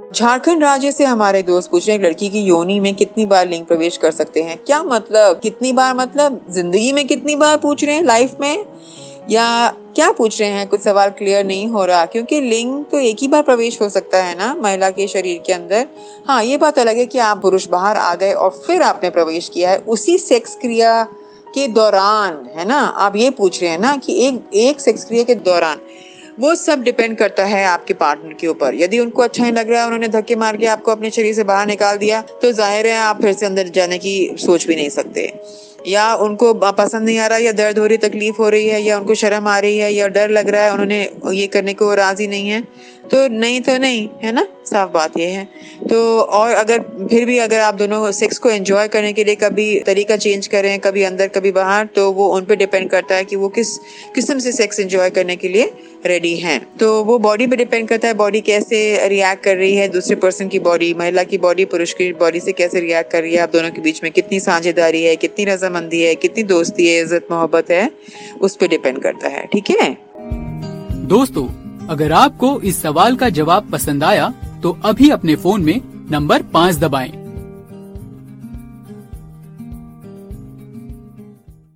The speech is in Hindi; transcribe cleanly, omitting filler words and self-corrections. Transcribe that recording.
झारखंड राज्य से हमारे दोस्त पूछ रहे हैं, लड़की की योनि में कितनी बार लिंग प्रवेश कर सकते हैं? क्या मतलब कितनी बार, मतलब जिंदगी में कितनी बार पूछ रहे हैं, लाइफ में, या क्या पूछ रहे हैं? कुछ सवाल क्लियर नहीं हो रहा, क्योंकि लिंग तो एक ही बार प्रवेश हो सकता है ना महिला के शरीर के अंदर। हाँ, ये बात अलग है कि आप पुरुष बाहर आ गए और फिर आपने प्रवेश किया है उसी सेक्स क्रिया के दौरान, है ना? आप ये पूछ रहे हैं ना कि एक सेक्स क्रिया के दौरान। वो सब डिपेंड करता है आपके पार्टनर के ऊपर। यदि उनको अच्छा नहीं लग रहा है, उन्होंने धक्के मार के आपको अपने शरीर से बाहर निकाल दिया, तो जाहिर है आप फिर से अंदर जाने की सोच भी नहीं सकते। या उनको पसंद नहीं आ रहा, या दर्द हो रही, तकलीफ हो रही है, या उनको शर्म आ रही है, या डर लग रहा है, उन्होंने ये करने को राजी नहीं है, तो नहीं, है ना? साफ बात ये है। तो और अगर फिर भी अगर आप दोनों सेक्स को एंजॉय करने के लिए कभी तरीका चेंज करें, कभी अंदर कभी बाहर, तो वो उन पे डिपेंड करता है कि वो किस किस्म से सेक्स एंजॉय करने के लिए रेडी हैं। तो वो बॉडी पे डिपेंड करता है, बॉडी कैसे रिएक्ट कर रही है, दूसरे पर्सन की बॉडी, महिला की बॉडी पुरुष की बॉडी से कैसे रिएक्ट कर रही है, आप दोनों के बीच में कितनी साझेदारी है, कितनी रजामंदी है, कितनी दोस्ती है, इज्जत मोहब्बत है, उस पर डिपेंड करता है। ठीक है दोस्तों, अगर आपको इस सवाल का जवाब पसंद आया तो अभी अपने फोन में नंबर 5 दबाएं